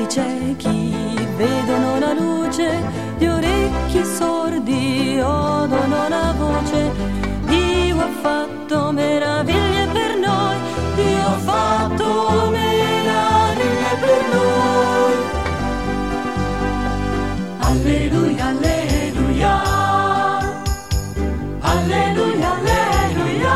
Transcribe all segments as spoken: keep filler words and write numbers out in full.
ciechi vedono la luce, gli orecchi sordi odono la voce. Dio ha fatto meraviglie per noi, Dio ha fatto meraviglie per noi. Alleluia, alleluia, alleluia, alleluia.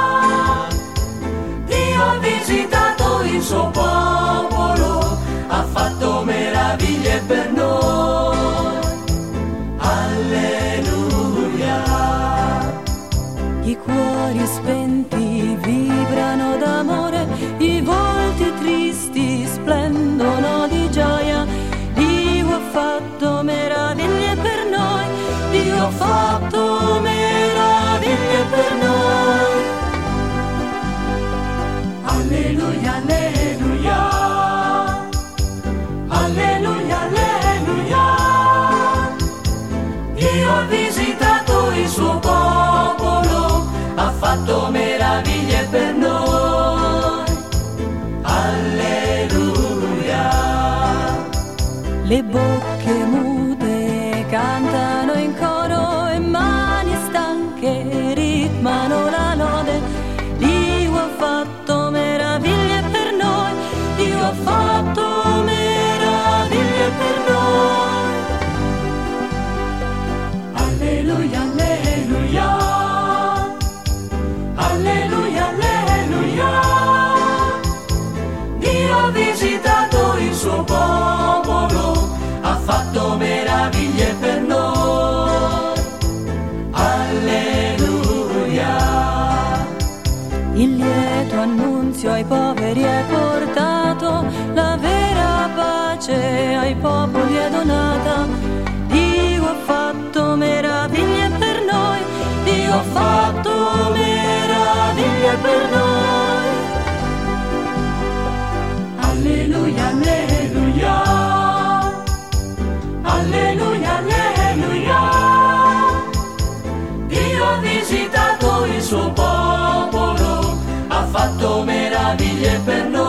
Dio ha visitato il suo popolo, ha fatto meraviglie per noi. Alleluia. I cuori spenti vibrano d'amore, i volti tristi splendono di gioia. Dio ha fatto meraviglie per noi, Dio ha fatto meraviglie per noi. Alleluia, alleluia, alleluia, alleluia. Dio ha visitato il suo popolo, ha fatto meraviglie per noi. Alleluia. Le bocche mute cantano in coro e mani stanche ritmano la lode. Dio ha fatto meraviglie per noi, Dio ha fatto meraviglie per noi. Alleluia, alleluia, alleluia, alleluia. Dio ha visitato il suo popolo, ha fatto meraviglie per noi. Alleluia. Il lieto annunzio ai poveri è portato, la vera pace ai popoli è donata. Dio ha fatto meraviglie per noi, Dio ha fatto meraviglie per noi. Alleluia, alleluia, alleluia, alleluia. Dio ha visitato il suo popolo, ha fatto meraviglie per noi.